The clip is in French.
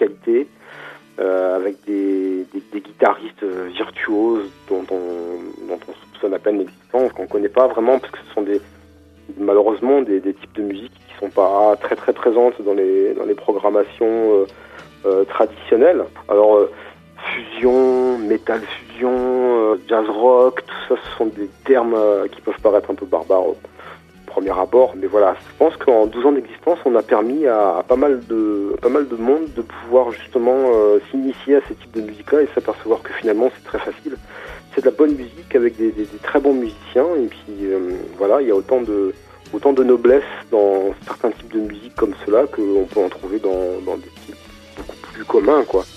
qualité, avec des guitaristes virtuoses dont on soupçonne à peine l'existence, qu'on ne connaît pas vraiment, parce que ce sont malheureusement des types de musique qui sont pas très très présentes dans les programmations traditionnelles. Alors fusion, metal fusion, jazz rock, tout ça, ce sont des termes qui peuvent paraître un peu barbares au premier abord, mais voilà, je pense qu'en 12 ans d'existence, on a permis à pas mal de monde de pouvoir justement s'initier à ces types de musique-là et s'apercevoir que finalement c'est très facile. C'est de la bonne musique avec des très bons musiciens, et puis voilà, il y a autant de noblesse dans certains types de musique comme cela qu'on peut en trouver dans des types beaucoup plus communs, quoi.